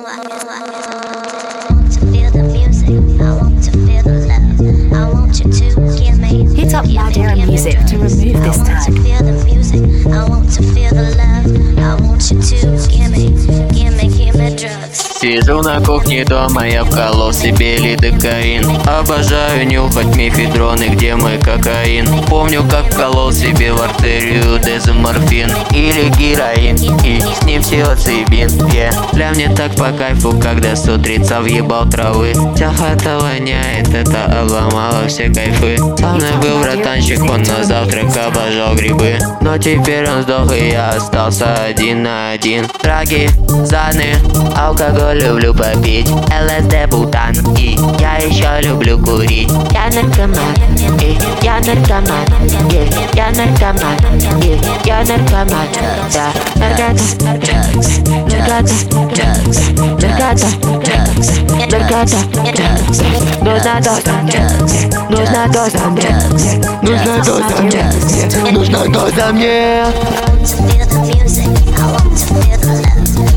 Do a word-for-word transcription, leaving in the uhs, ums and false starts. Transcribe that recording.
Hit up Ladera Music to remove this tag. Сижу на кухне дома, я вколол себе лидокаин. Обожаю нюхать мефедроны, где мой кокаин. Помню, как вколол себе в артерию дезоморфин или героин, и с ним псилоцибин. Yeah. Для мне так по кайфу, когда с утреца въебал травы. Вся хата воняет, это обломало все кайфы. Со мной был братанчик, он на завтрак обожал грибы. Но теперь он сдох, и я остался один на один. Драги, заны, алкоголь люблю попить, ЛСД, бутан, и я еще люблю курить. Я наркоман, и я наркоман, и я наркоман, и я наркоман. Да, наркота, наркота, наркота, наркота, нужна доза, нужна доза мне, нужна доза мне, нужна доза мне.